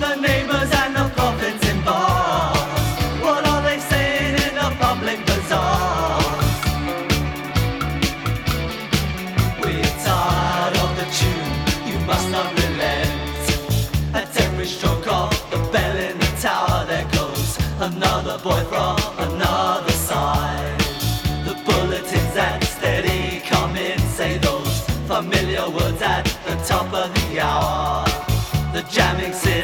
the neighbors and the prophets in bars. What are they saying in the public bazaars? We're tired of the tune, you must not relent. At every stroke of the bell in the tower there goes another boy from another side. The bulletins that steady come in say those familiar words at the top of the hour. The jamming